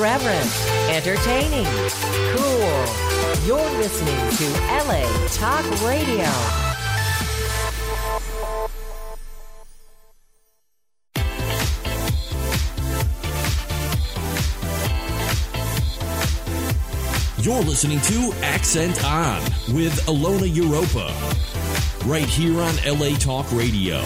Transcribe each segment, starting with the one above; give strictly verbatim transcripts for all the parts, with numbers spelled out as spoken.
irreverent, entertaining, cool. You're listening to L A Talk Radio. You're listening to Accent On with Ilona Europa, right here on L A Talk Radio.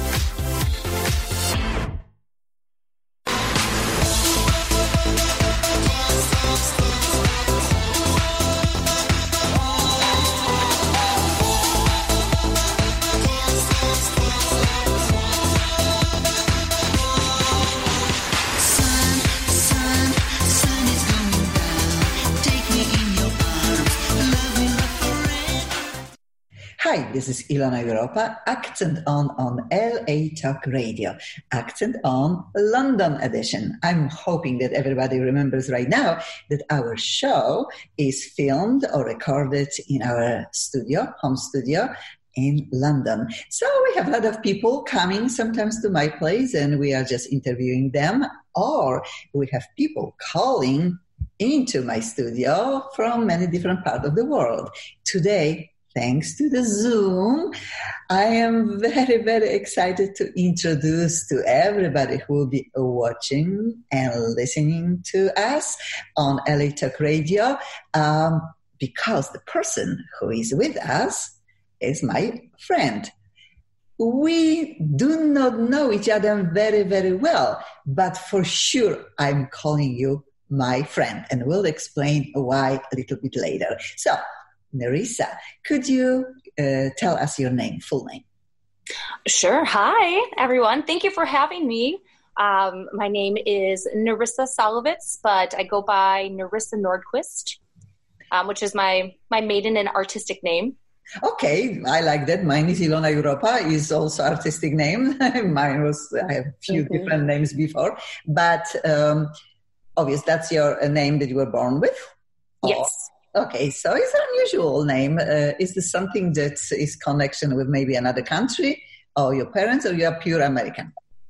Hi, this is Ilona Europa, Accent On on L A Talk Radio, Accent On London edition. I'm hoping that everybody remembers right now that our show is filmed or recorded in our studio, home studio in London. So we have a lot of people coming sometimes to my place and we are just interviewing them, or we have people calling into my studio from many different parts of the world. Today, thanks to the Zoom, I am very, very excited to introduce to everybody who will be watching and listening to us on L A Talk Radio, um, because the person who is with us is my friend. We do not know each other very, very well, but for sure I'm calling you my friend, and we'll explain why a little bit later. So, Nerissa, could you uh, tell us your name, full name? Sure. Hi, everyone. Thank you for having me. Um, my name is Nerissa Solovitz, but I go by Nerissa Nordquist, um, which is my, my maiden and artistic name. Okay, I like that. Mine is Ilona Europa, is also artistic name. Mine was, I have a few mm-hmm. different names before, but um, obvious, that's your uh, name that you were born with? Yes. Okay, so it's an unusual name. Uh, is this something that is connection with maybe another country or your parents, or you are pure American?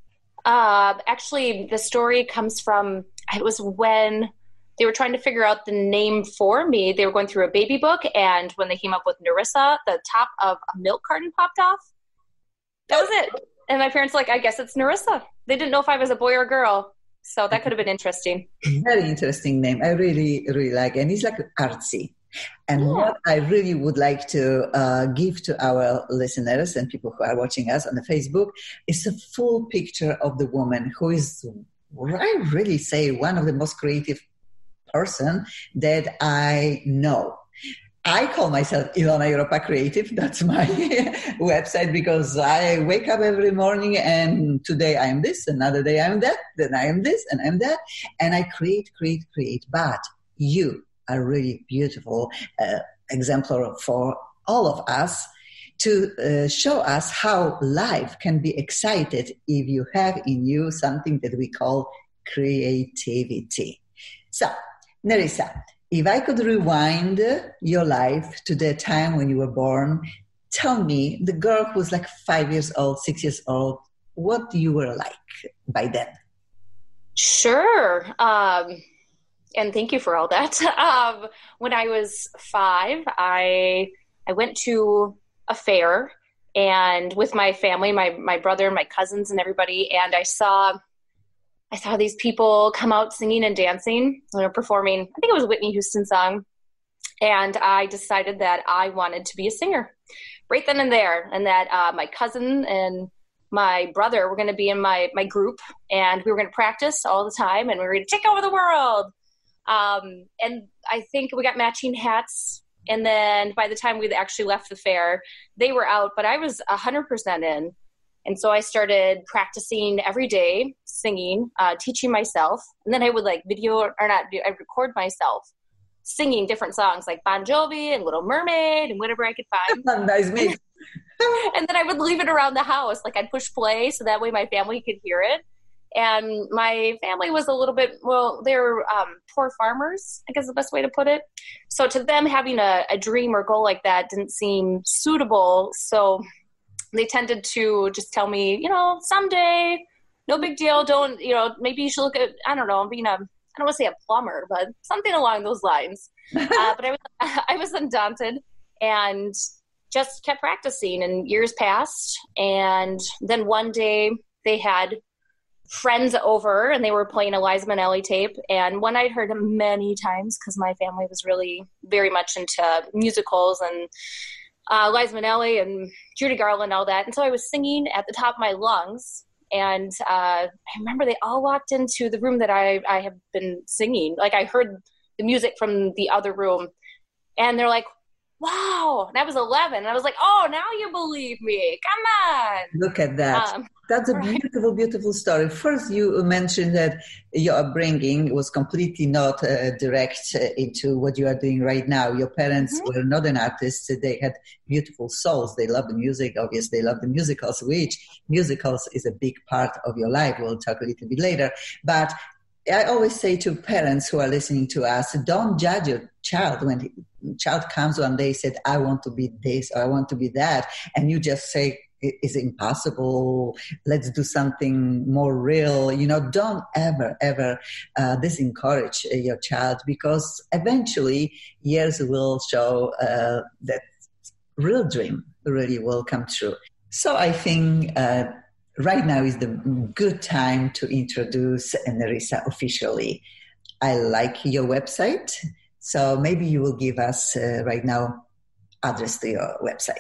Uh, actually, the story comes from, it was when they were trying to figure out the name for me. They were going through a baby book, and when they came up with Nerissa, the top of a milk carton popped off. That was it. And my parents were like, I guess it's Nerissa. They didn't know if I was a boy or a girl. So that could have been interesting. Very interesting name. I really, really like it. And it's like artsy. And yeah. what I really would like to uh, give to our listeners and people who are watching us on the Facebook is a full picture of the woman who is, I really say, one of the most creative person that I know. I call myself Ilona Europa Creative. That's my website, because I wake up every morning and today I am this, another day I am that, then I am this and I am that. And I create, create, create. But you are really beautiful uh, exemplar for all of us to uh, show us how life can be excited if you have in you something that we call creativity. So, Nerissa, if I could rewind your life to the time when you were born, tell me, the girl who was like five years old, six years old, what you were like by then? Sure. Um, and thank you for all that. Um, when I was five, I I went to a fair, and with my family, my my brother and my cousins and everybody, and I saw... I saw these people come out singing and dancing, you know, performing, I think it was a Whitney Houston song. And I decided that I wanted to be a singer right then and there. And that uh, my cousin and my brother were going to be in my, my group, and we were going to practice all the time, and we were going to take over the world. Um, and I think we got matching hats. And then by the time we actually left the fair, they were out, but I was one hundred percent in. And so I started practicing every day, singing, uh, teaching myself. And then I would like video, or not, I'd record myself singing different songs like Bon Jovi and Little Mermaid and whatever I could find. Nice mix. And then I would leave it around the house. Like I'd push play so that way my family could hear it. And my family was a little bit, well, they were um, poor farmers, I guess is the best way to put it. So to them, having a, a dream or goal like that didn't seem suitable. So they tended to just tell me, you know, someday, no big deal. Don't, you know, maybe you should look at, I don't know, being a, I don't want to say a plumber, but something along those lines. Uh, but I was, I was undaunted and just kept practicing, and years passed. And then one day they had friends over and they were playing a Liza Minnelli tape, and one I'd heard many times because my family was really very much into musicals and uh, Liza Minnelli and Judy Garland, all that. And so I was singing at the top of my lungs, and uh, I remember they all walked into the room that I, I have been singing. Like, I heard the music from the other room, and they're like, wow. And I was eleven, and I was like, oh, now you believe me. Come on. Look at that. Um, That's a beautiful, beautiful story. First, you mentioned that your upbringing was completely not uh, direct uh, into what you are doing right now. Your parents mm-hmm. were not an artist. They had beautiful souls. They loved the music. Obviously, they loved the musicals, which musicals is a big part of your life. We'll talk a little bit later. But I always say to parents who are listening to us, don't judge your child when the child comes one day and said, I want to be this or I want to be that. And you just say, it's impossible. Let's do something more real. You know, don't ever, ever uh, disencourage uh, your child, because eventually years will show uh, that real dream really will come true. So I think uh, right now is the good time to introduce Nerissa officially. I like your website, so maybe you will give us uh, right now address to your website.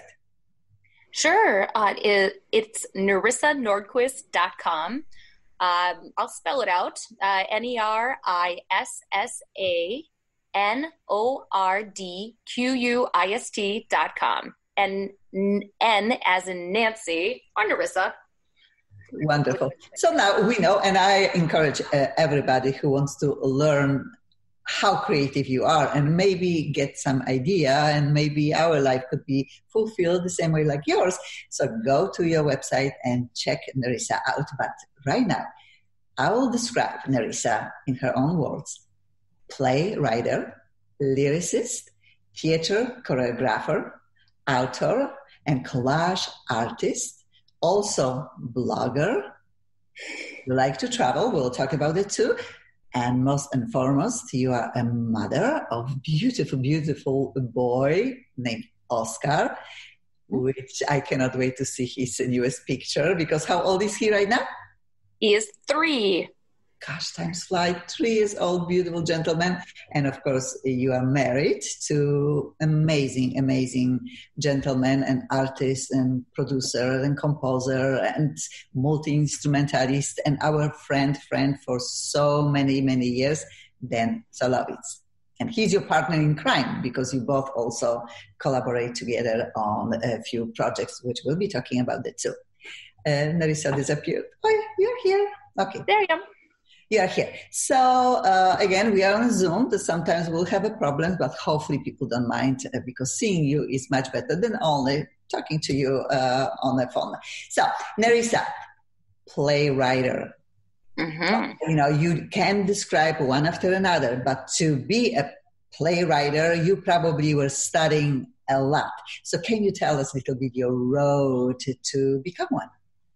Sure. Uh, it, it's nerissa nordquist dot com. Um, I'll spell it out. Uh, N E R I S S A N O R D Q U I S T dot com. And N as in Nancy, or Nerissa. Wonderful. So now we know, and I encourage uh, everybody who wants to learn how creative you are and maybe get some idea, and maybe our life could be fulfilled the same way like yours. So go to your website and check Nerissa out. But right now, I will describe Nerissa in her own words: playwright, lyricist, theater choreographer, author, and collage artist, also blogger. You like to travel, we'll talk about it too. And most and foremost, you are a mother of beautiful, beautiful boy named Oscar, which I cannot wait to see his newest picture, because how old is he right now? He is three. Gosh, times fly. Three years old, beautiful gentleman. And of course, you are married to amazing, amazing gentleman and artist and producer and composer and multi-instrumentalist and our friend, friend for so many, many years, Dan Solowitz. And he's your partner in crime, because you both also collaborate together on a few projects, which we'll be talking about that too. Uh, Nerissa disappeared. Oh, you're here. Okay. There you go. You are here. So, uh, again, we are on Zoom. So sometimes we'll have a problem, but hopefully people don't mind, uh, because seeing you is much better than only talking to you uh, on the phone. So, Nerissa, playwright. Mm-hmm. You know, you can describe one after another, but to be a playwright, you probably were studying a lot. So can you tell us a little bit your road to, to become one?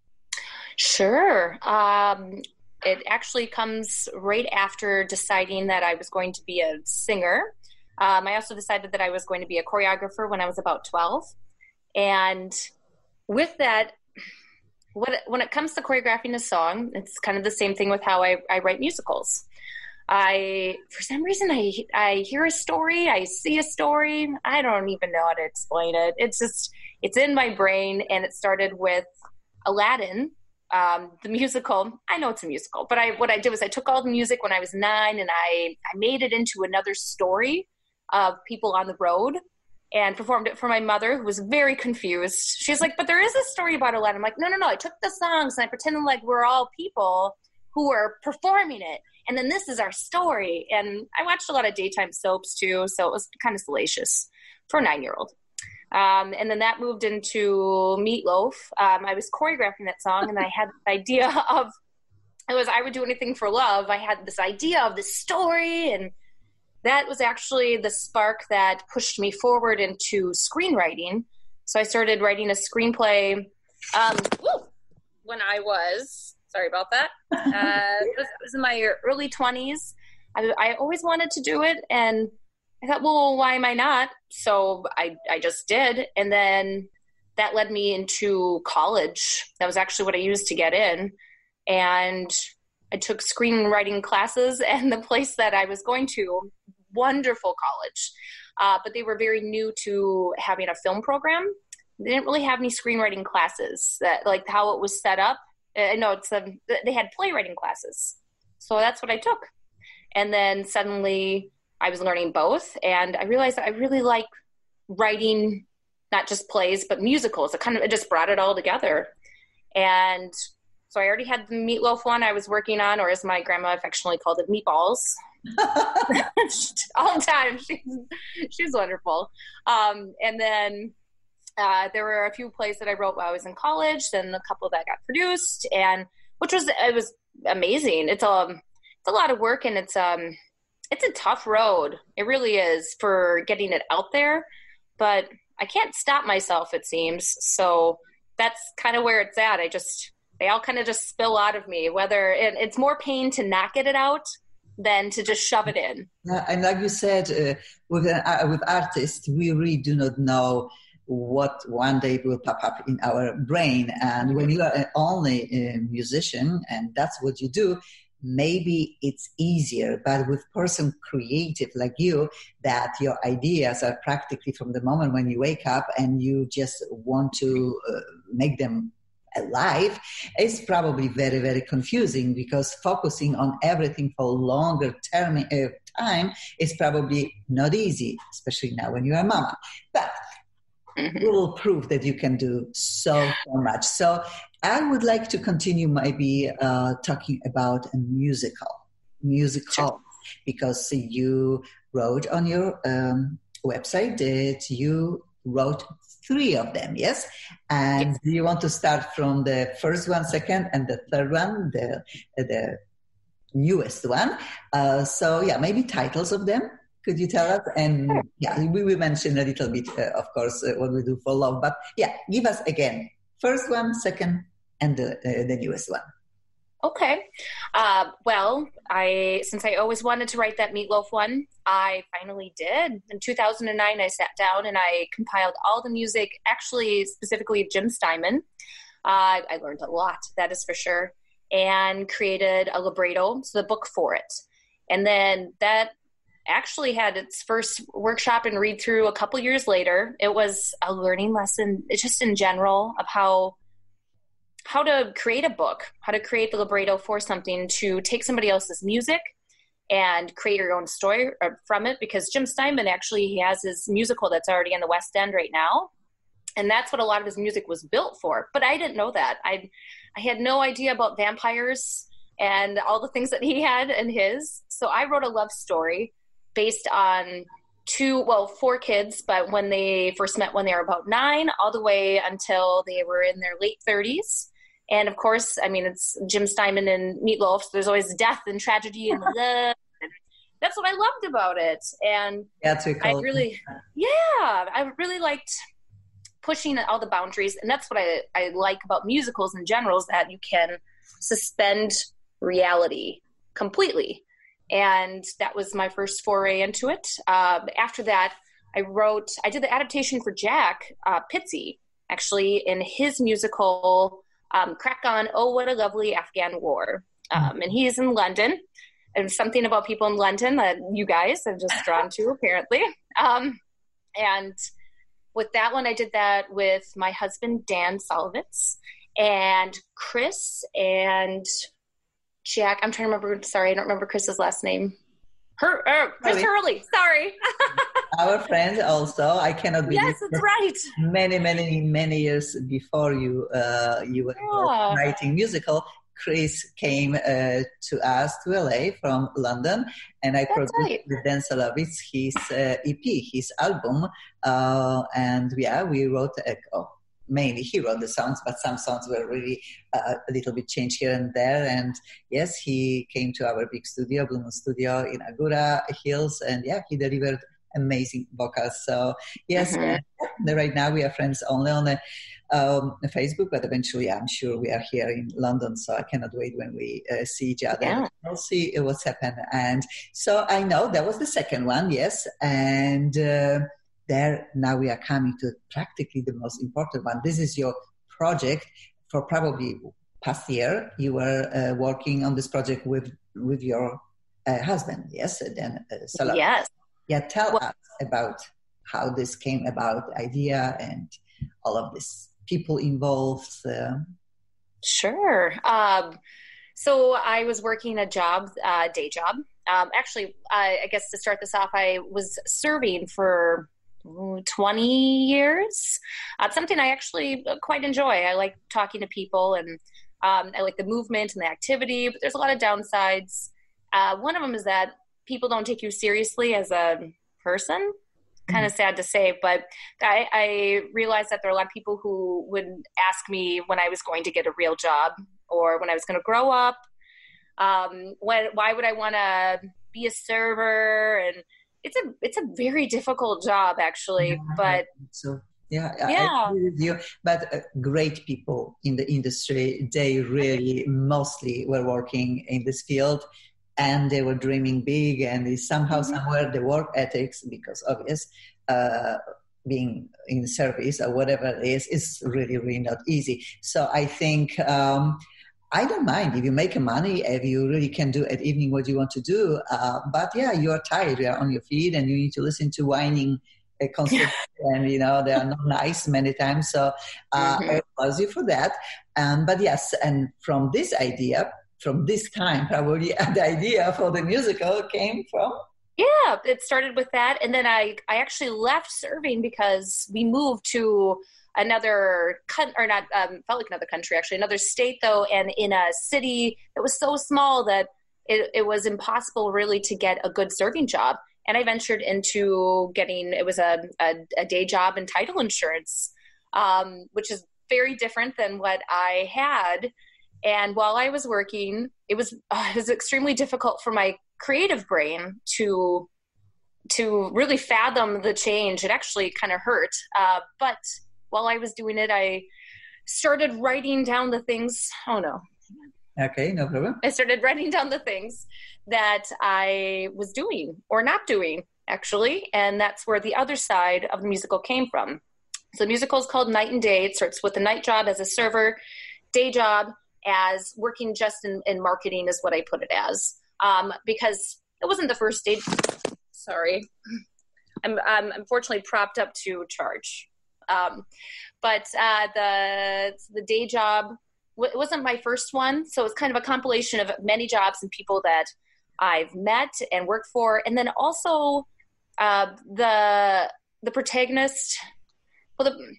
Sure. Um, it actually comes right after deciding that I was going to be a singer. Um, I also decided that I was going to be a choreographer when I was about twelve. And with that, what, when it comes to choreographing a song, it's kind of the same thing with how I, I write musicals. I, for some reason, I, I hear a story, I see a story, I don't even know how to explain it. It's just, it's in my brain, and it started with Aladdin, um, the musical. I know it's a musical, but I, what I did was I took all the music when I was nine, and I, I made it into another story of people on the road, and performed it for my mother, who was very confused. She's like, but there is a story about Aladdin. I'm like, no, no, no. I took the songs and I pretended like we're all people who were performing it. And then this is our story. And I watched a lot of daytime soaps too, so it was kind of salacious for a nine-year-old. Um, and then that moved into Meatloaf. Um, I was choreographing that song, and I had this idea of, it was I Would Do Anything for Love. I had this idea of this story, and that was actually the spark that pushed me forward into screenwriting. So I started writing a screenplay um, woo, when I was, sorry about that, uh, it, was, it was in my early twenties. I, I always wanted to do it. And I thought, well, why am I not? So I, I just did. And then that led me into college. That was actually what I used to get in. And I took screenwriting classes, and the place that I was going to, wonderful college, uh, but they were very new to having a film program. They didn't really have any screenwriting classes, that like how it was set up. I know it's a, they had playwriting classes. So that's what I took. And then suddenly I was learning both, and I realized that I really like writing, not just plays, but musicals. It kind of, it just brought it all together. And so I already had the Meatloaf one I was working on, or as my grandma affectionately called it, meatballs. All the time. She's, she's wonderful. Um, and then uh, there were a few plays that I wrote while I was in college, then a couple that got produced, and which was, it was amazing. It's a, it's a lot of work, and it's, um, it's a tough road. It really is, for getting it out there, but I can't stop myself, it seems. So that's kind of where it's at. I just, they all kind of just spill out of me, whether it, it's more pain to not get it out than to just shove it in. Yeah, and like you said, uh, with, uh, with artists, we really do not know what one day will pop up in our brain. And when you are only a musician and that's what you do, maybe it's easier. But with person creative like you, that your ideas are practically from the moment when you wake up and you just want to uh, make them alive, is probably very, very confusing, because focusing on everything for longer term uh, time is probably not easy, especially now when you are a mama. But mm-hmm. you will prove that you can do so, so much. So I would like to continue maybe uh, talking about a musical, musical, sure. because you wrote on your um, website that you wrote three of them, yes? And yes. Do you want to start from the first one, second, and the third one, the the newest one? Uh, so, yeah, maybe titles of them. Could you tell us? And, sure. yeah, we will mention a little bit, uh, of course, uh, what we do for love. But, yeah, give us again, first one, second, and the, uh, the newest one. Okay. Uh, well, I since I always wanted to write that Meatloaf one, I finally did. In two thousand nine, I sat down and I compiled all the music, actually specifically Jim Steinman. Uh, I learned a lot, that is for sure, and created a libretto, so the book for it. And then that actually had its first workshop and read through a couple years later. It was a learning lesson, just in general, of how how to create a book, how to create the libretto for something, to take somebody else's music and create your own story from it. Because Jim Steinman, actually, he has his musical that's already in the West End right now. And that's what a lot of his music was built for. But I didn't know that. I I had no idea about vampires and all the things that he had in his. So I wrote a love story based on two, well, four kids, but when they first met when they were about nine, all the way until they were in their late thirties. And of course, I mean, it's Jim Steinman and Meatloaf, so there's always death and tragedy and love. And that's what I loved about it. And that's I really, yeah, I really liked pushing all the boundaries. And that's what I, I like about musicals in general, is that you can suspend reality completely. And that was my first foray into it. Uh, after that, I wrote, I did the adaptation for Jack uh, Pitsy, actually, in his musical um, Crack On, Oh, What a Lovely Afghan War. Um, and he's in London. And something about people in London that you guys have just drawn to, apparently. Um, and with that one, I did that with my husband, Dan Solovitz, and Chris and Jack. I'm trying to remember. Sorry, I don't remember Chris's last name. Her, uh, Chris Hurley. Sorry. Our friend also. I cannot believe. Yes, that's right. Many, many, many years before you, uh, you were yeah. writing musical, Chris came uh, to us to L A from London, and I that's produced right. with Dan Solovitz his uh, E P, his album, uh, and yeah, we wrote. A, oh, mainly he wrote the songs, but some songs were really uh, a little bit changed here and there. And yes, he came to our big studio, Blue Moon Studio in Agoura Hills, and yeah, he delivered amazing vocals. So yes, mm-hmm. uh, right now we are friends only on a um, Facebook, but eventually I'm sure we are here in London, so I cannot wait when we uh, see each other. Yeah. We'll see what's happened. And so I know that was the second one, yes. And uh, there now we are coming to practically the most important one. This is your project for probably past year. You were uh, working on this project with with your uh, husband, yes? And then uh, Salah. Yes. Yeah, tell well, us about how this came about, the idea, and all of this, people involved. Uh... Sure. Um, so I was working a job, uh, day job. Um, actually, I, I guess to start this off, I was serving for twenty years. Uh, something I actually quite enjoy. I like talking to people, and um, I like the movement and the activity, but there's a lot of downsides. Uh, one of them is that people don't take you seriously as a person. Kind of sad to say, but I, I realized that there are a lot of people who would ask me when I was going to get a real job or when I was going to grow up. Um, when, why would I want to be a server? And it's a it's a very difficult job, actually. Yeah, but so yeah, yeah. I agree with you. But uh, great people in the industry, they really mostly were working in this field. And they were dreaming big, and somehow, mm-hmm. somewhere, the work ethics, because obvious, uh, being in service or whatever it is, is really, really not easy. So I think um, I don't mind if you make money, if you really can do at evening what you want to do. Uh, but yeah, you are tired, you are on your feet, and you need to listen to whining uh, constantly, and you know they are not nice many times. So uh, mm-hmm. I applaud you for that. Um, but yes, and from this idea. From this time, probably the idea for the musical came from? Yeah, it started with that. And then I, I actually left serving because we moved to another, con- or not, um, felt like another country, actually, another state, though, and in a city that was so small that it, it was impossible really to get a good serving job. And I ventured into getting, it was a, a, a day job in title insurance, um, which is very different than what I had. And while I was working, it was uh, it was extremely difficult for my creative brain to to really fathom the change. It actually kind of hurt. Uh, but while I was doing it, I started writing down the things. Oh, no. Okay, no problem. I started writing down the things that I was doing or not doing, actually. And that's where the other side of the musical came from. So the musical is called Night and Day. It starts with a night job as a server, day job as working just in, in marketing is what I put it as. Um, because it wasn't the first day. Sorry. I'm, I'm unfortunately propped up to charge. Um, but uh, the the day job, it wasn't my first one. So it's kind of a compilation of many jobs and people that I've met and worked for. And then also uh, the the protagonist, well, the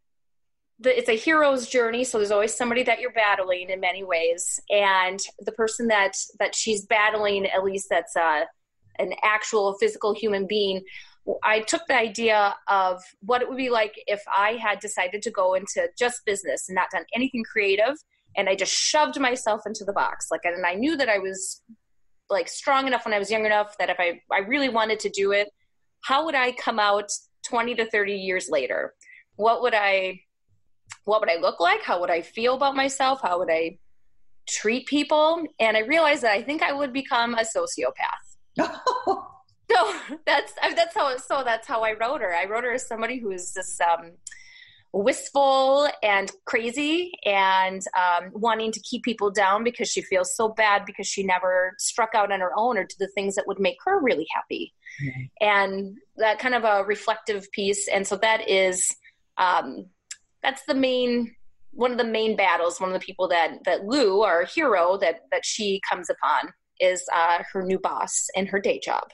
The, it's a hero's journey, so there's always somebody that you're battling in many ways, and the person that that she's battling, at least that's uh, an actual physical human being. I took the idea of what it would be like if I had decided to go into just business and not done anything creative, and I just shoved myself into the box. Like, and I knew that I was like strong enough when I was young enough that if I, I really wanted to do it, how would I come out twenty to thirty years later? What would I What would I look like? How would I feel about myself? How would I treat people? And I realized that I think I would become a sociopath. so that's that's how so that's how I wrote her. I wrote her as somebody who is just um, wistful and crazy and um, wanting to keep people down because she feels so bad because she never struck out on her own or did the things that would make her really happy. Mm-hmm. And that kind of a reflective piece. And so that is. Um, That's the main, one of the main battles. One of the people that, that Lou, our hero, that, that she comes upon is uh, her new boss in her day job.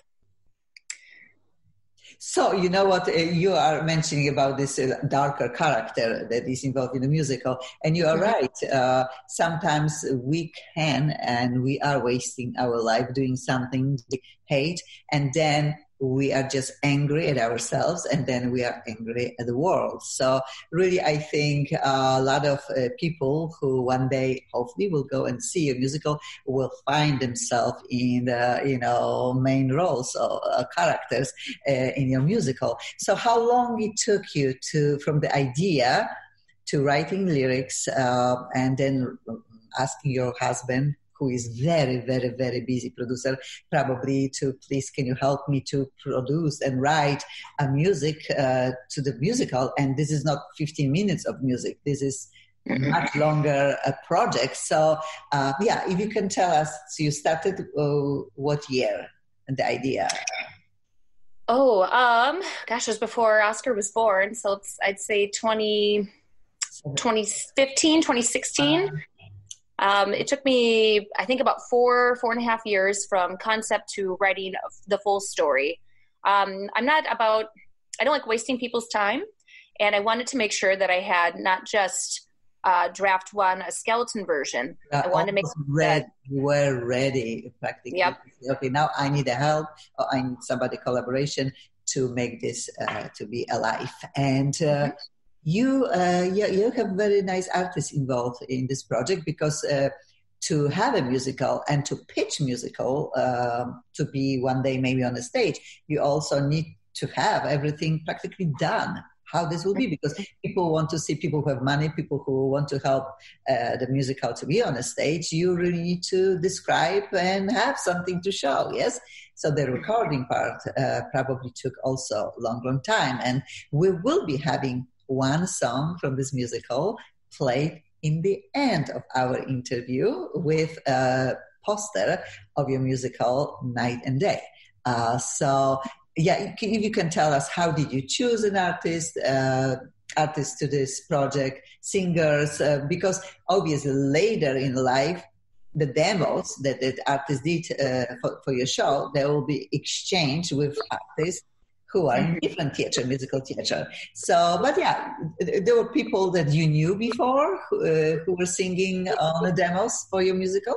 So, you know what, uh, you are mentioning about this uh, darker character that is involved in the musical, and you are mm-hmm. right. Uh, sometimes we can and we are wasting our life doing something we hate, and then we are just angry at ourselves, and then we are angry at the world. So really, I think uh, a lot of uh, people who one day hopefully will go and see a musical will find themselves in the, you know, main roles or uh, characters uh, in your musical. So how long it took you to, from the idea to writing lyrics uh, and then asking your husband, who is very, very, very busy producer, probably to please, can you help me to produce and write a music uh, to the musical? And this is not fifteen minutes of music. This is much longer uh, project. So, uh, yeah, if you can tell us, so you started uh, what year and the idea? Oh, um, gosh, it was before Oscar was born. So it's, I'd say twenty, twenty fifteen, twenty sixteen. Uh, Um, it took me, I think, about four, four and a half years from concept to writing the full story. Um, I'm not about, I don't like wasting people's time. And I wanted to make sure that I had not just uh, draft one, a skeleton version. Uh, I wanted to make ready, that you were ready practically. Yep. Okay, now I need a help, or I need somebody collaboration to make this uh, to be alive. And uh, mm-hmm. You, uh, you you have very nice artists involved in this project, because uh, to have a musical and to pitch musical uh, to be one day maybe on the stage, you also need to have everything practically done. How this will be, because people want to see, people who have money, people who want to help uh, the musical to be on a stage. You really need to describe and have something to show. Yes. So the recording part uh, probably took also a long, long time, and we will be having one song from this musical played in the end of our interview with a poster of your musical Night and Day. Uh, so, yeah, if you can tell us, how did you choose an artist, uh, artist to this project, singers, uh, because obviously later in life, the demos that the artist did uh, for, for your show, they will be exchanged with artists who are in different theater, musical theater. So, but yeah, there were people that you knew before who, uh, who were singing on the demos for your musical?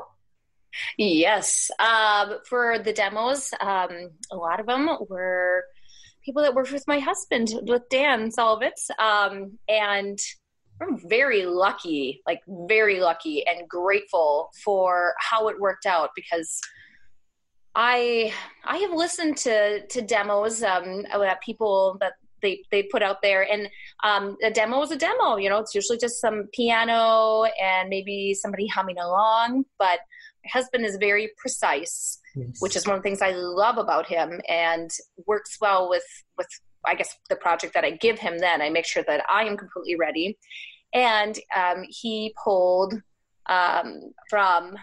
Yes. Um, for the demos, um, a lot of them were people that worked with my husband, with Dan Solovitz. Um, and I'm very lucky, like very lucky and grateful for how it worked out, because I I have listened to to demos um, that people that they they put out there, and um, a demo is a demo. You know, it's usually just some piano and maybe somebody humming along. But my husband is very precise, yes. which is one of the things I love about him, and works well with with I guess the project that I give him. Then I make sure that I am completely ready, and um, he pulled um, from.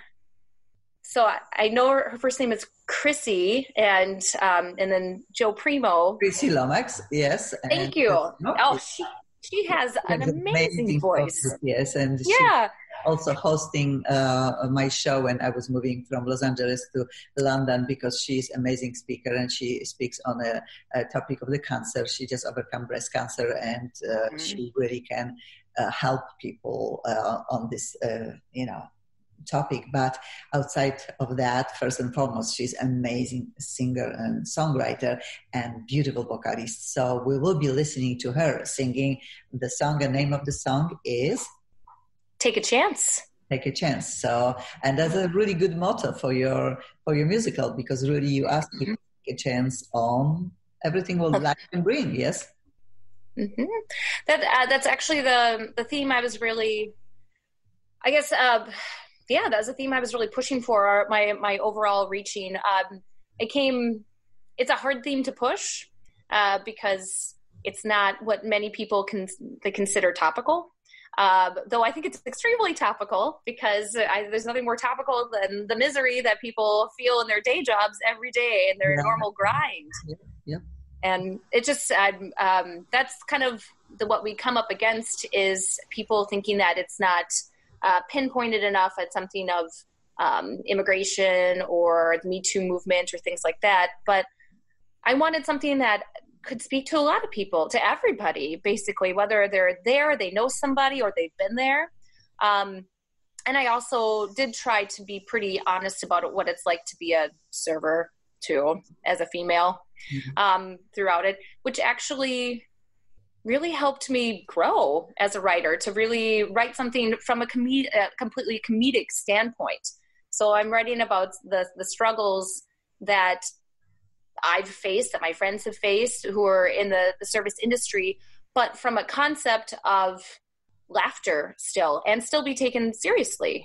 So I, I know her, her first name is Chrissy, and um, and then Joe Primo. Chrissy Lomax, yes. Thank you. Oh, she she has an amazing, amazing voice. voice. Yes, and yeah. also hosting uh, my show when I was moving from Los Angeles to London, because she's an amazing speaker, and she speaks on a, a topic of the cancer. She just overcome breast cancer, and uh, mm-hmm. she really can uh, help people uh, on this, uh, you know, topic. But outside of that, first and foremost, she's an amazing singer and songwriter and beautiful vocalist. So we will be listening to her singing the song. The name of the song is Take a Chance. Take a Chance. So, and that's a really good motto for your for your musical, because really you ask people to take a chance on everything will life can bring. Yes. Mm-hmm. That uh, that's actually the the theme I was really, I guess. Uh, Yeah, that was a theme I was really pushing for, my my overall reaching. Um, it came, it's a hard theme to push uh, because it's not what many people can they consider topical. Uh, though I think it's extremely topical, because I, there's nothing more topical than the misery that people feel in their day jobs every day in their yeah. normal grind. Yeah. yeah. And it just, um, um, that's kind of the, what we come up against, is people thinking that it's not Uh, pinpointed enough at something of um, immigration or the Me Too movement or things like that. But I wanted something that could speak to a lot of people, to everybody, basically, whether they're there, they know somebody, or they've been there. Um, and I also did try to be pretty honest about what it's like to be a server, too, as a female mm-hmm. um, throughout it, which actually really helped me grow as a writer, to really write something from a, com- a completely comedic standpoint. So I'm writing about the the struggles that I've faced, that my friends have faced, who are in the, the service industry, but from a concept of laughter still and still be taken seriously.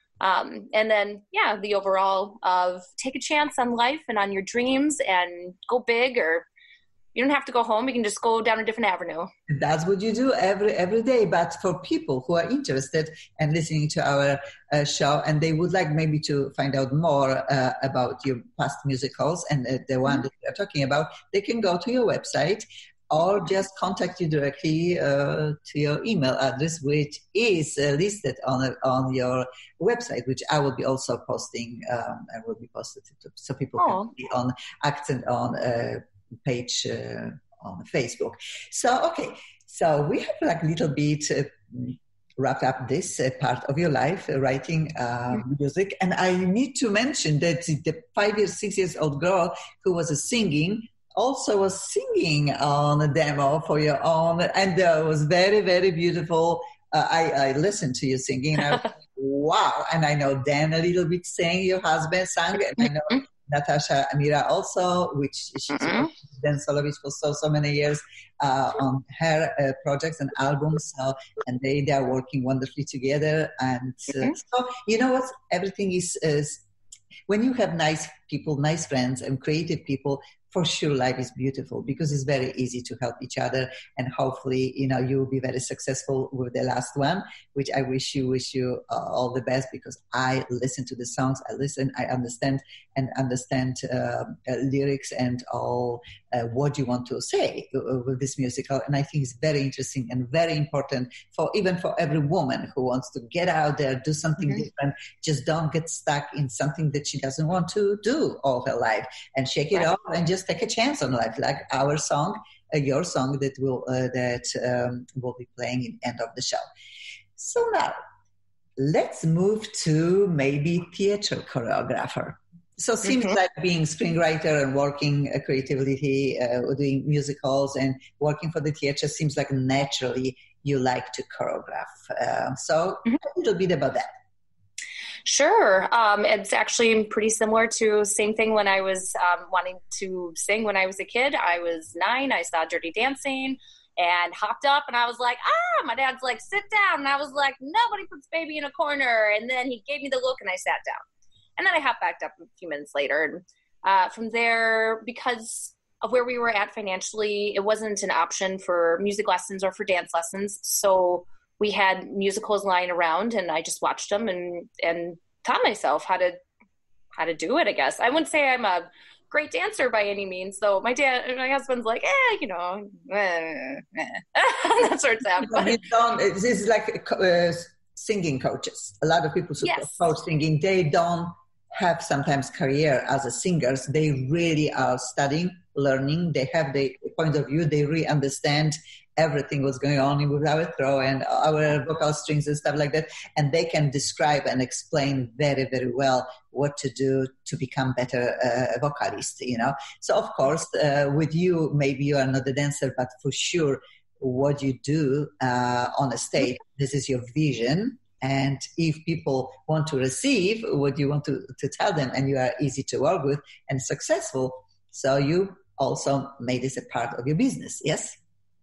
Um, and then, yeah, the overall of take a chance on life and on your dreams and go big, or you don't have to go home. You can just go down a different avenue. That's what you do every every day. But for people who are interested and listening to our uh, show, and they would like maybe to find out more uh, about your past musicals and uh, the one mm-hmm. that we are talking about, they can go to your website or just contact you directly uh, to your email address, which is uh, listed on on your website, which I will be also posting. Um, I will be posted to, so people oh. can see on Accent On uh, page uh, on Facebook. So, okay. So we have like a little bit uh, wrapped up this uh, part of your life, uh, writing uh, mm-hmm. music. And I need to mention that the five years, six years old girl who was uh, singing also was singing on a demo for your own. And uh, it was very, very beautiful. Uh, I, I listened to you singing. And I was like, wow. And I know Dan a little bit sang, your husband sang. And I know mm-hmm. Natasha Amira also, which she's mm-hmm. Dan Solovich for so, so many years uh, on her uh, projects and albums. So, and they, they are working wonderfully together. And uh, mm-hmm. so, you know what? Everything is, is, when you have nice people, nice friends and creative people, for sure life is beautiful because it's very easy to help each other, and hopefully, you know, you will be very successful with the last one, which I wish you, wish you uh, all the best, because I listen to the songs, I listen, I understand and understand uh, uh, lyrics and all uh, what you want to say with this musical. And I think it's very interesting and very important for even for every woman who wants to get out there, do something mm-hmm. different, just don't get stuck in something that she doesn't want to do all her life, and shake it right. off and just take a chance on life, like our song, uh, your song that will uh, that um, will be playing in the end of the show. So now, let's move to maybe theater choreographer. So it seems mm-hmm. like being screenwriter and working uh, creativity, uh, doing musicals and working for the theater seems like naturally you like to choreograph. Uh, so mm-hmm. a little bit about that. Sure. Um, it's actually pretty similar to same thing when I was um, wanting to sing when I was a kid. I was nine. I saw Dirty Dancing and hopped up, and I was like, ah, my dad's like, sit down. And I was like, nobody puts baby in a corner. And then he gave me the look and I sat down. And then I hopped back up a few minutes later. And uh, from there, because of where we were at financially, it wasn't an option for music lessons or for dance lessons. So we had musicals lying around, and I just watched them and, and taught myself how to how to do it, I guess. I wouldn't say I'm a great dancer by any means, though. My dad, my husband's like, eh, you know, eh, eh. that sort of stuff. This is like uh, singing coaches. A lot of people who yes. coach singing, they don't have sometimes career as a singers. They really are studying, learning. They have the point of view. They really understand everything was going on with our throat and our vocal strings and stuff like that. And they can describe and explain very, very well what to do to become better uh, vocalist, you know. So, of course, uh, with you, maybe you are not a dancer, but for sure what you do uh, on a stage, this is your vision. And if people want to receive what you want to, to tell them, and you are easy to work with and successful, so you also made this a part of your business, yes?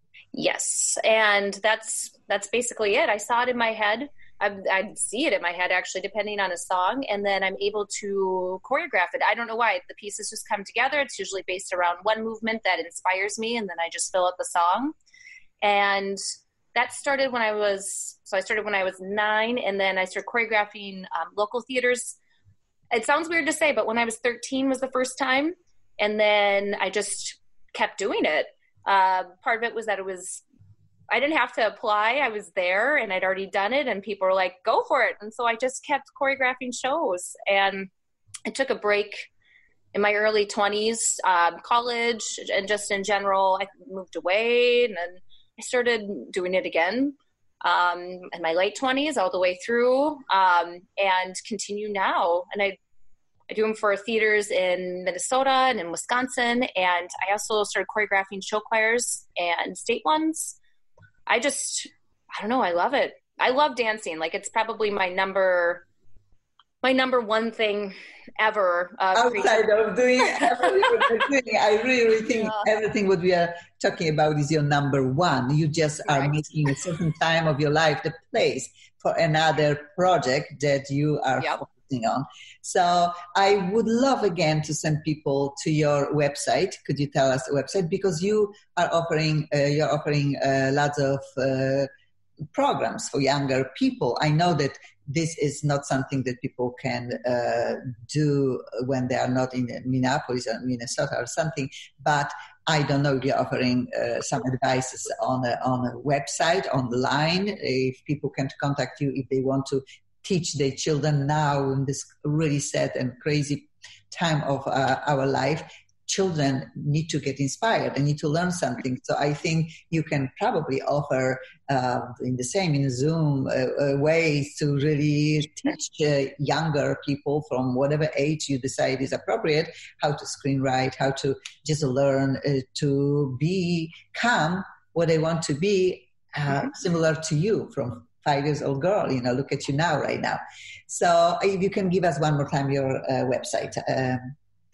Yes, and that's that's basically it. I saw it in my head. I, I see it in my head, actually, depending on a song, and then I'm able to choreograph it. I don't know why. The pieces just come together. It's usually based around one movement that inspires me, and then I just fill up the song. And that started when I was, so I started when I was nine, and then I started choreographing um, local theaters. It sounds weird to say, but when I was thirteen was the first time, and then I just kept doing it. Uh, part of it was that it was, I didn't have to apply. I was there and I'd already done it, and people were like, go for it. And so I just kept choreographing shows, and I took a break in my early twenties, um, college, and just in general, I moved away, and then I started doing it again um, in my late twenties all the way through, um, and continue now. And I I do them for theaters in Minnesota and in Wisconsin. And I also started choreographing show choirs and state ones. I just, I don't know. I love it. I love dancing. Like, it's probably my number my number one thing ever. Uh, Outside creating- of doing everything what you're doing, I really think yeah. everything what we are talking about is your number one. You just are right. making a certain time of your life the place for another project that you are yep. focusing on. So I would love again to send people to your website. Could you tell us the website? Because you are offering, uh, you're offering uh, lots of uh, programs for younger people. I know that this is not something that people can uh, do when they are not in Minneapolis or Minnesota or something, but I don't know if you're offering uh, some advices on a, on a website, online, if people can contact you if they want to teach their children now in this really sad and crazy time of uh, our life. Children need to get inspired. They need to learn something. So I think you can probably offer uh, in the same, in Zoom, uh, uh, ways to really teach uh, younger people from whatever age you decide is appropriate, how to screenwrite, how to just learn uh, to become what they want to be, uh, similar to you from five years old girl. You know, look at you now, right now. So if you can give us one more time your uh, website. Um,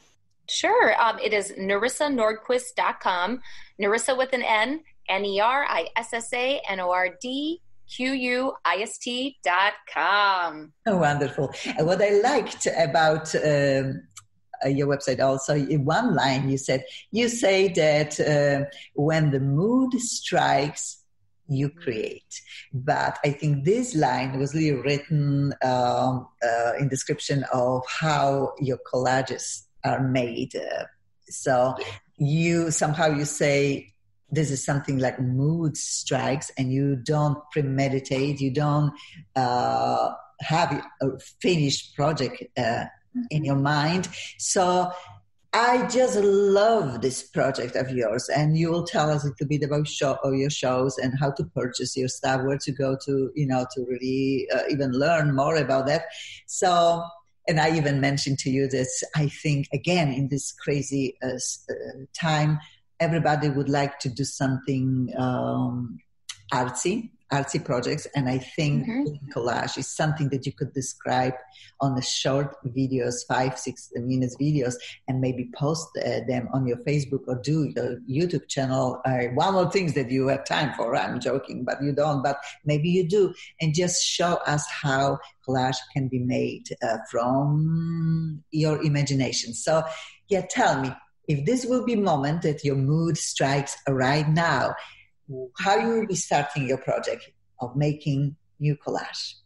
Sure. Um, it is nerissa nordquist dot com. Nerissa with an N, N E R I S S A N O R D Q U I S T dot com. Oh, wonderful. And what I liked about um, uh, your website also, in one line you said, you say that uh, when the mood strikes, you create. But I think this line was really written um, uh, in description of how your collages are made. Uh, so you somehow you say this is something like mood strikes, and you don't premeditate, you don't uh, have a finished project uh, mm-hmm. in your mind. So I just love this project of yours, and you will tell us a little bit about show, or your shows and how to purchase your stuff, where to go to, you know, to really uh, even learn more about that. So. And I even mentioned to you that I think, again, in this crazy uh, uh, time, everybody would like to do something um, artsy, artsy projects. And I think mm-hmm. collage is something that you could describe on the short videos, five, six minutes videos, and maybe post uh, them on your Facebook or do your YouTube channel. Uh, one more things that you have time for. I'm joking, but you don't. But maybe you do. And just show us how collage can be made uh, from your imagination. So, yeah, tell me, if this will be a moment that your mood strikes right now, how you will be starting your project of making new collage?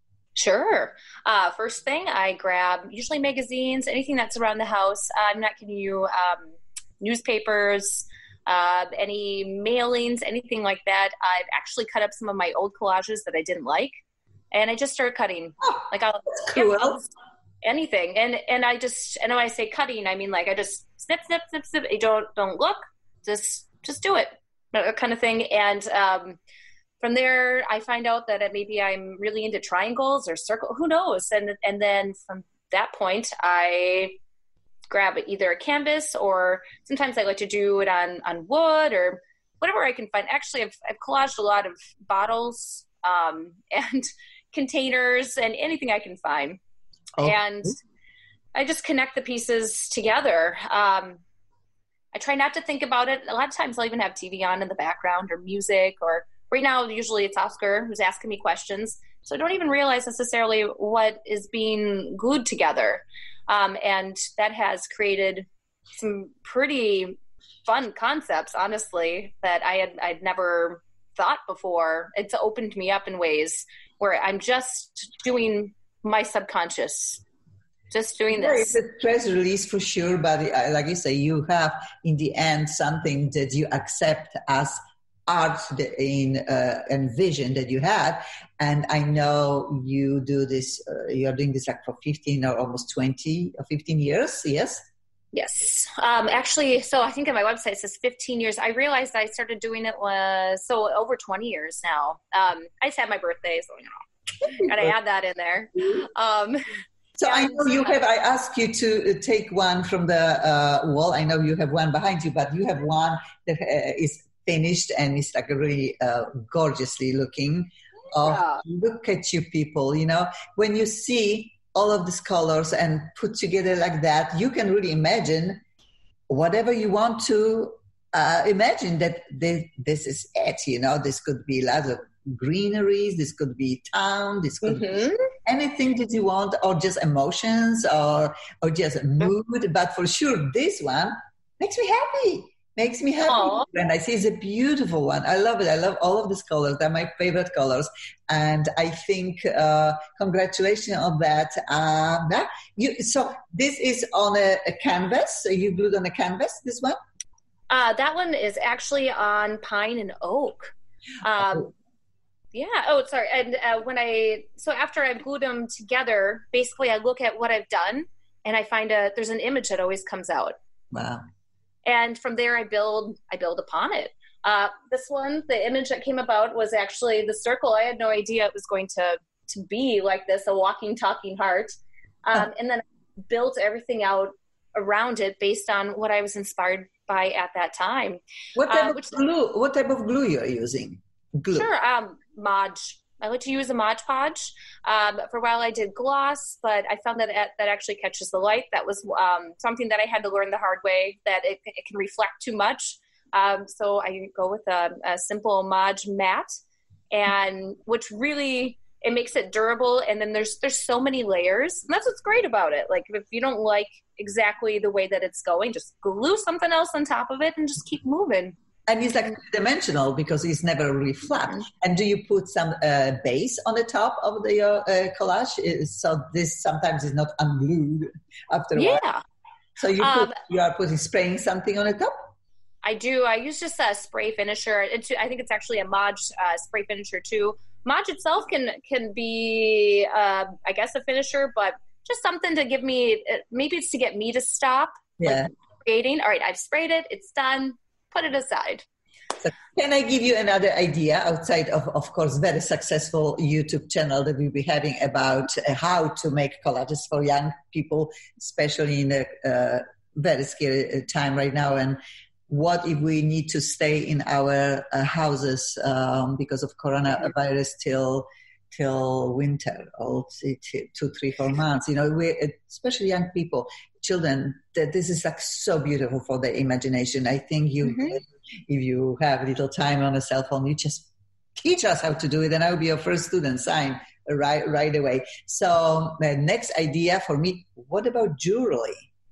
Sure. Uh, first thing, I grab usually magazines, anything that's around the house. Uh, I'm not kidding you. Um, newspapers, uh, any mailings, anything like that. I've actually cut up some of my old collages that I didn't like, and I just started cutting. Oh, like I'll, cool. I'll, anything, and and I just and when I say cutting, I mean like I just snip, snip, snip, snip. You don't don't look, just just do it, that kind of thing, and. Um, From there, I find out that maybe I'm really into triangles or circle. Who knows? And and then from that point, I grab either a canvas, or sometimes I like to do it on, on wood or whatever I can find. Actually, I've, I've collaged a lot of bottles um, and containers and anything I can find. Oh. And I just connect the pieces together. Um, I try not to think about it. A lot of times I'll even have T V on in the background or music, or right now, usually it's Oscar who's asking me questions. So I don't even realize necessarily what is being glued together. Um, and that has created some pretty fun concepts, honestly, that I had I'd never thought before. It's opened me up in ways where I'm just doing my subconscious, just doing this. It's a stress release for sure, but like you say, you have in the end something that you accept as art in uh, and vision that you had. And I know you do this, uh, you're doing this like for fifteen or almost twenty or fifteen years, yes? Yes. Um, actually, so I think on my website it says fifteen years. I realized I started doing it was so over twenty years now. Um, I just had my birthday, so, you know, gotta add that in there. Um, so and, I know you have, I asked you to take one from the uh, wall. I know you have one behind you, but you have one that uh, is finished and it's like really uh, gorgeously looking. Yeah. Oh, look at you people, you know, when you see all of these colors and put together like that, you can really imagine whatever you want to uh, imagine that this, this is it. You know, this could be lots of greeneries, this could be town, this could mm-hmm. be anything that you want, or just emotions, or or just mood. But for sure, this one makes me happy. Makes me happy. Aww. And I see it's a beautiful one. I love it. I love all of these colors. They're my favorite colors. And I think uh, congratulations on that. Uh, that you, so this is on a, a canvas. So you glued on a canvas, this one? Uh, that one is actually on pine and oak. Um, oh. Yeah. Oh, sorry. And uh, when I, so after I glued them together, basically I look at what I've done and I find a, there's an image that always comes out. Wow. And from there, I build I build upon it. Uh, this one, the image that came about was actually the circle. I had no idea it was going to, to be like this, a walking, talking heart. Um, and then I built everything out around it based on what I was inspired by at that time. What type uh, of which, glue? What type of glue you're using? Glue. Sure, um, Mod. I like to use a Mod Podge. Um, for a while I did gloss, but I found that that actually catches the light. That was um, something that I had to learn the hard way, that it, it can reflect too much. Um, so I go with a, a simple Mod matte, and which really, it makes it durable. And then there's there's so many layers. And that's what's great about it. Like if you don't like exactly the way that it's going, just glue something else on top of it and just keep moving. And it's like three-dimensional because it's never really flat. And do you put some uh, base on the top of the uh, collage? So this sometimes is not unglued after a yeah. while. So you put, um, you are putting spraying something on the top? I do. I use just a spray finisher. It's, I think it's actually a Mod uh, spray finisher too. Mod itself can can be, uh, I guess, a finisher, but just something to give me, maybe it's to get me to stop yeah. like, creating. All right, I've sprayed it. It's done. Put it aside. So can I give you another idea outside of, of course, very successful YouTube channel that we'll be having about uh, how to make collages for young people, especially in a uh, very scary time right now? And what if we need to stay in our uh, houses um, because of coronavirus till till winter, or two, three, four months? You know, we, especially young people, children, that this is like so beautiful for their imagination. I think you, mm-hmm. if you have a little time on a cell phone, you just teach us how to do it, and I will be your first student. Sign right right away. So the next idea for me: what about jewelry?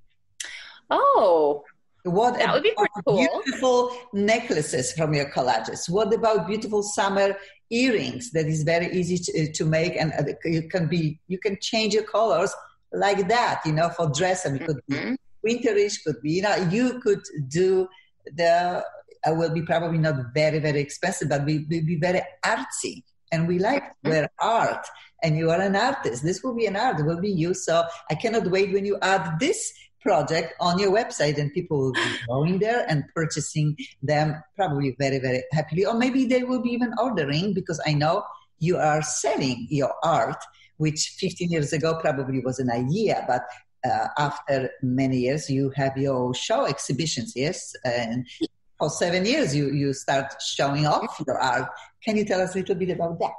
Oh, what that would be pretty cool. Beautiful necklaces from your collages. What about beautiful summer earrings that is very easy to, to make, and you can be you can change your colors like that, you know, for dress. And it could be winterish, could be, you know, you could do the, uh, will be probably not very, very expensive, but we will be very artsy. And we like to wear art. And you are an artist. This will be an art. It will be you. So I cannot wait when you add this project on your website, and people will be going there and purchasing them probably very, very happily. Or maybe they will be even ordering, because I know you are selling your art, which fifteen years ago probably was an idea, but uh, after many years you have your show exhibitions, yes? And for seven years you, you start showing off your art. Can you tell us a little bit about that?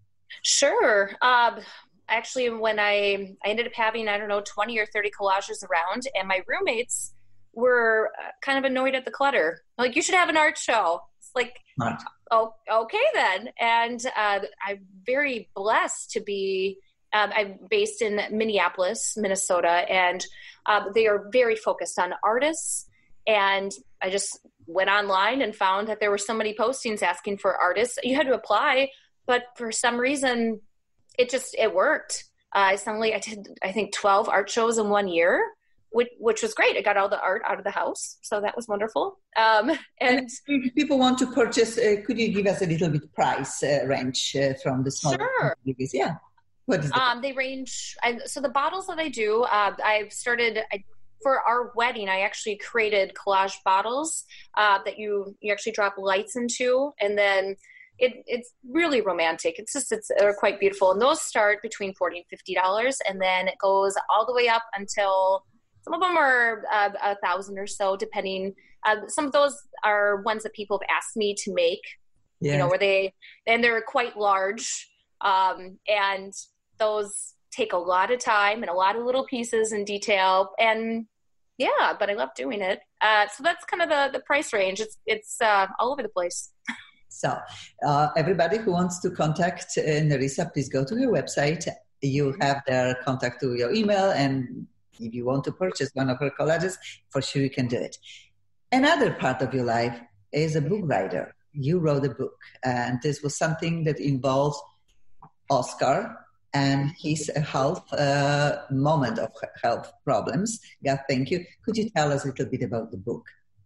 Sure. Um, actually, when I, I ended up having, I don't know, twenty or thirty collages around, and my roommates were kind of annoyed at the clutter. Like, you should have an art show. It's like, art. Oh, okay then. And uh, I'm very blessed to be, um, I'm based in Minneapolis, Minnesota, and uh, they are very focused on artists. And I just went online and found that there were so many postings asking for artists. You had to apply, but for some reason, it just, it worked. Uh, I suddenly, I did, I think, twelve art shows in one year. Which, which was great. I got all the art out of the house, so that was wonderful. Um, and, and if people want to purchase, uh, could you give us a little bit price uh, range uh, from the small? Sure. Movies? Yeah. What is um, they range. I, so the bottles that I do, uh, I've started I, for our wedding. I actually created collage bottles uh, that you you actually drop lights into, and then it, it's really romantic. It's just it's they're quite beautiful, and those start between forty and fifty dollars, and then it goes all the way up until. Some of them are uh, a thousand or so, depending. Uh, some of those are ones that people have asked me to make, yes. You know, where they, and they're quite large. Um, and those, take a lot of time and a lot of little pieces and detail. And yeah, but I love doing it. Uh, so that's kind of the, the price range. It's, it's uh, all over the place. So uh, everybody who wants to contact uh, Nerissa, please go to her website. You have their contact to your email, and if you want to purchase one of her collages, for sure you can do it. Another part of your life is a book writer. You wrote a book, and this was something that involves Oscar and his health uh, moment of health problems. God, thank you. Could you tell us a little bit about the book?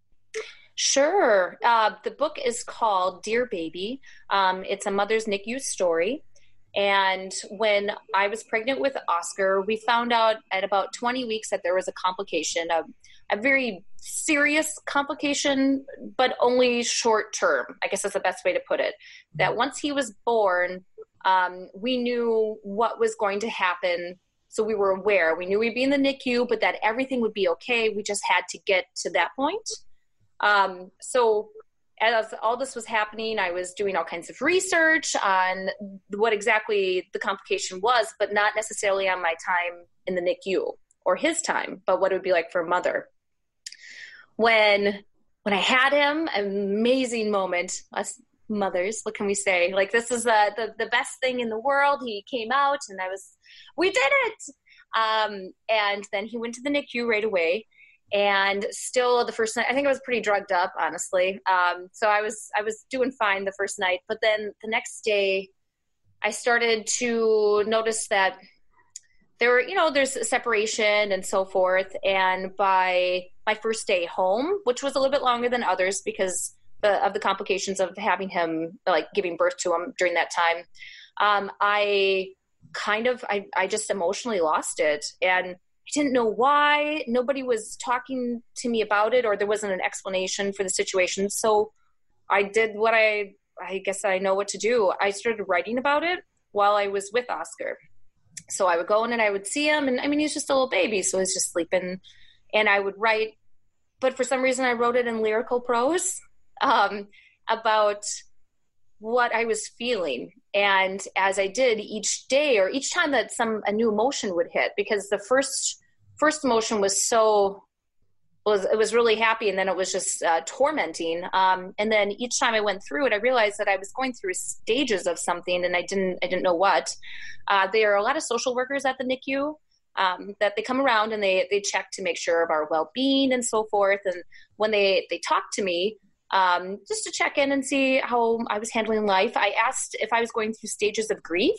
Sure. Uh, the book is called Dear Baby. Um, it's a mother's N I C U story. And when I was pregnant with Oscar, we found out at about twenty weeks that there was a complication, a, a very serious complication, but only short term. I guess that's the best way to put it. That once he was born, um, we knew what was going to happen. So we were aware. We knew we'd be in the N I C U, but that everything would be okay. We just had to get to that point. Um, so as all this was happening, I was doing all kinds of research on what exactly the complication was, but not necessarily on my time in the N I C U or his time, but what it would be like for a mother. When, when I had him, amazing moment, us mothers, what can we say? Like, this is the, the, the best thing in the world. He came out and I was, we did it. Um, and then he went to the N I C U right away. And still the first night, I think I was pretty drugged up, honestly. Um, so I was, I was doing fine the first night, but then the next day I started to notice that there were, you know, there's a separation and so forth. And by my first day home, which was a little bit longer than others because the, of the complications of having him, like giving birth to him during that time, um, I kind of, I, I just emotionally lost it. And I didn't know why. Nobody was talking to me about it, or there wasn't an explanation for the situation. So I did what I, I guess I know what to do. I started writing about it while I was with Oscar. So I would go in and I would see him. And I mean, he's just a little baby, so he's just sleeping. And I would write, but for some reason I wrote it in lyrical prose um, about what I was feeling. And as I did each day or each time that some a new emotion would hit, because the first first emotion was so was it was really happy, and then it was just uh, tormenting. Um, and then each time I went through it, I realized that I was going through stages of something, and I didn't I didn't know what. Uh, there are a lot of social workers at the N I C U um, that they come around and they they check to make sure of our well-being and so forth. And when they they talk to me, Um, just to check in and see how I was handling life, I asked if I was going through stages of grief.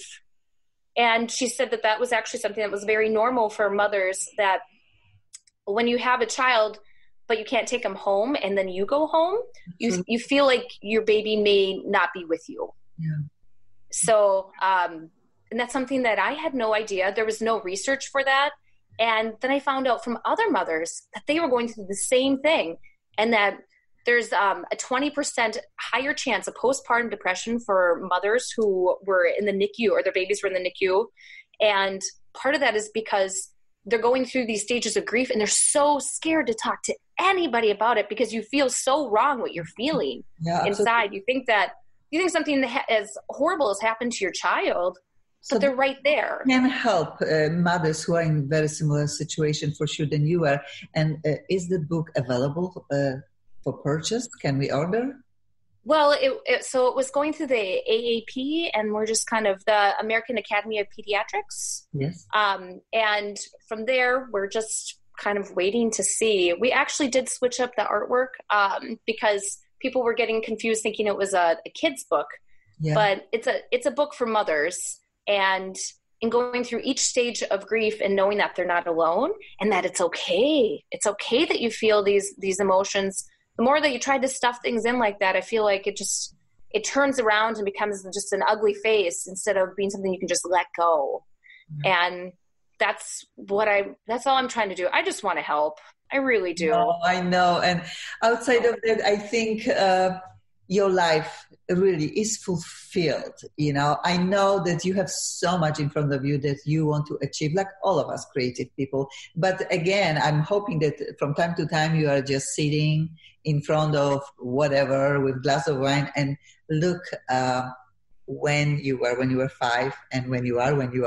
And she said that that was actually something that was very normal for mothers, that when you have a child, but you can't take them home and then you go home, you, mm-hmm. you feel like your baby may not be with you. Yeah. So, um, and that's something that I had no idea. There was no research for that. And then I found out from other mothers that they were going through the same thing, and that there's um, a twenty percent higher chance of postpartum depression for mothers who were in the N I C U or their babies were in the N I C U. And part of that is because they're going through these stages of grief and they're so scared to talk to anybody about it because you feel so wrong what you're feeling yeah, inside. You think that you think something as horrible has happened to your child, but so they're right there. Can help uh, mothers who are in very similar situation for sure than you are. And uh, is the book available uh, for purchase? Can we order? Well, it, it, so it was going through the A A P, and we're just kind of the American Academy of Pediatrics. Yes. Um, and from there, we're just kind of waiting to see. We actually did switch up the artwork um, because people were getting confused thinking it was a, a kid's book. Yeah. But it's a it's a book for mothers, and in going through each stage of grief and knowing that they're not alone and that it's okay. It's okay that you feel these these emotions. The more that you try to stuff things in like that, I feel like it just, it turns around and becomes just an ugly face instead of being something you can just let go. Mm-hmm. And that's what I, that's all I'm trying to do. I just want to help. I really do. No, I know. And outside of that, I think uh, your life really is fulfilled. You know, I know that you have so much in front of you that you want to achieve, like all of us creative people. But again, I'm hoping that from time to time you are just sitting in front of whatever with glass of wine and look uh, when you were when you were five and when you are when you are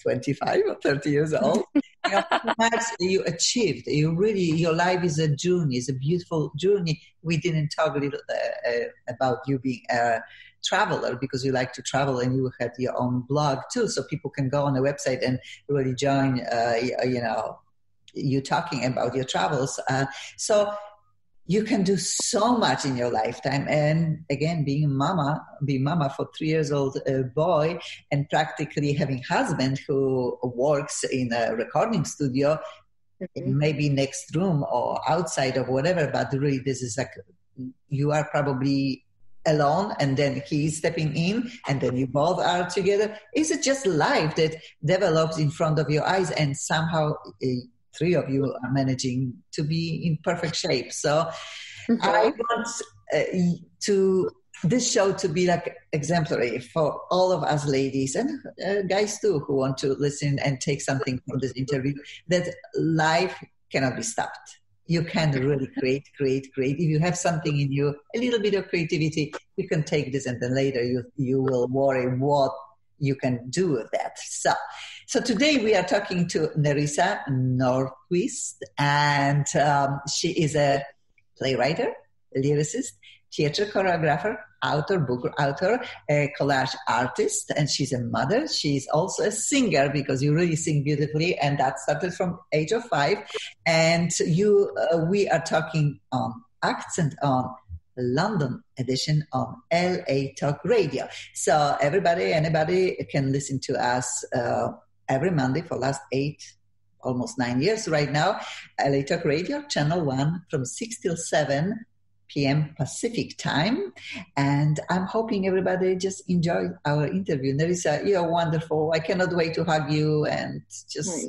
twenty-five or thirty years old, you know, how much you achieved. You really, your life is a journey, it's a beautiful journey. We didn't talk a little uh, uh, about you being a traveler, because you like to travel and you had your own blog too. So people can go on the website and really join, uh, you know, you talking about your travels. Uh, so you can do so much in your lifetime. And again, being a mama, being mama for three years old uh, boy, and practically having husband who works in a recording studio, mm-hmm. maybe next room or outside or whatever, but really this is like, you are probably alone and then he's stepping in and then you both are together. Is it just life that develops in front of your eyes, and somehow uh, three of you are managing to be in perfect shape? So mm-hmm. I want uh, to this show to be like exemplary for all of us ladies and uh, guys too, who want to listen and take something from this interview, that life cannot be stopped. You can really create, create, create. If you have something in you, a little bit of creativity, you can take this and then later you you will worry what you can do with that. So, so today we are talking to Nerissa Nordquist, and um, she is a playwright, lyricist, theater choreographer, author, book author, a collage artist, and she's a mother. She's also a singer, because you really sing beautifully, and that started from age of five. And you, uh, we are talking on Accent On London edition on L A Talk Radio. So everybody, anybody can listen to us uh, every Monday for last eight, almost nine years right now. L A Talk Radio, channel one, from six till seven p.m. Pacific time. And I'm hoping everybody just enjoy our interview. Nerissa, you're wonderful. I cannot wait to hug you and just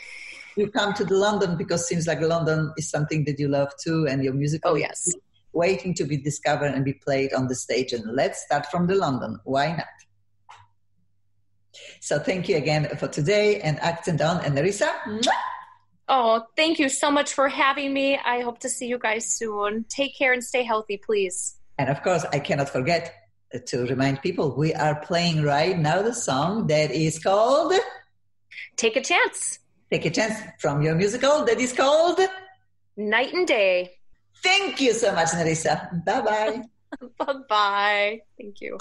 you come to the London, because it seems like London is something that you love too, and your music. Oh, yes. Waiting to be discovered and be played on the stage. And let's start from the London. Why not? So thank you again for today, and Accent On. And Nerissa, oh, thank you so much for having me. I hope to see you guys soon. Take care and stay healthy, please. And of course, I cannot forget to remind people, we are playing right now the song that is called Take a Chance. Take a Chance, from your musical that is called Night and Day. Thank you so much, Nerissa. Bye-bye. Bye-bye. Thank you.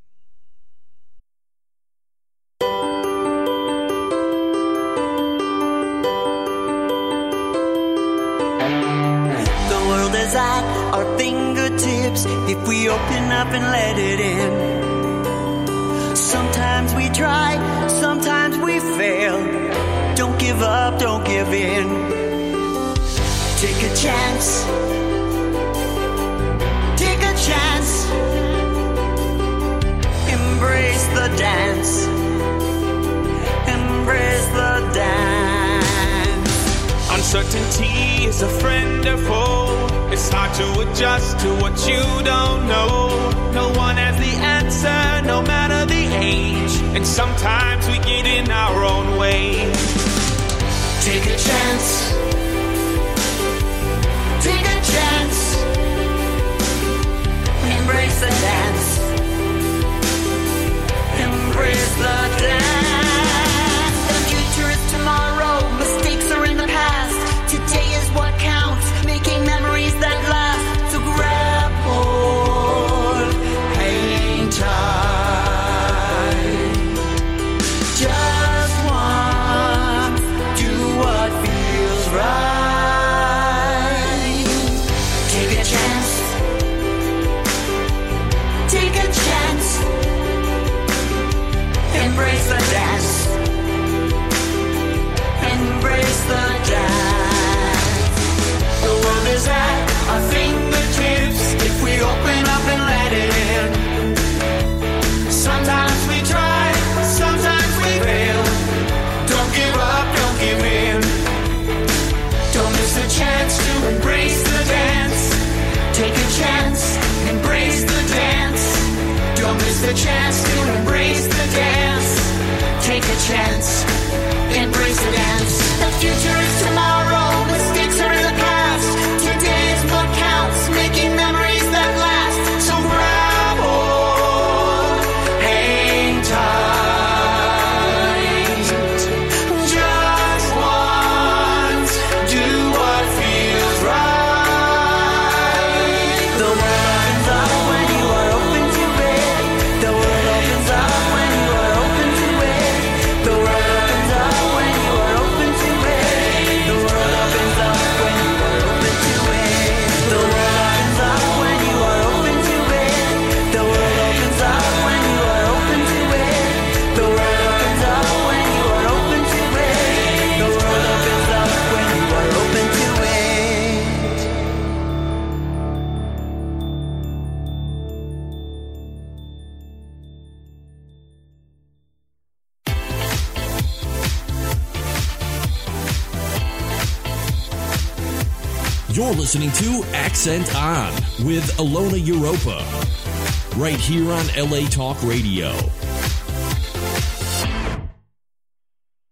The world is at our fingertips if we open up and let it in. Sometimes we try, sometimes we fail. Don't give up, don't give in. Take a chance. Take a chance. Embrace the dance. Embrace the dance. Uncertainty is a friend or foe. It's hard to adjust to what you don't know. No one has the answer, no matter the age. And sometimes we get in our own way. Take a chance. Take a chance. Embrace the dance. Embrace the dance. The future is tomorrow. Mistakes are in the past. Today is what counts. Making memories that last. So grab hold. Hang tight. Just one. You're listening to Accent On with Ilona Europa, right here on L A Talk Radio.